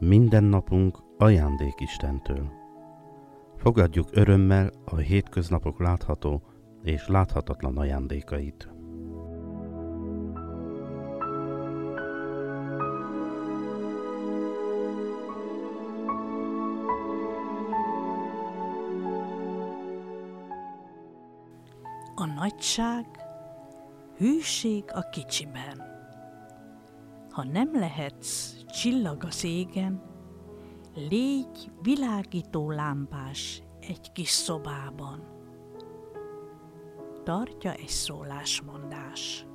Minden napunk ajándék Istentől. Fogadjuk örömmel a hétköznapok látható és láthatatlan ajándékait. A nagyság, hűség a kicsiben. Ha nem lehetsz csillag az égen, légy világító lámpás egy kis szobában. Tartja egy szólásmondás.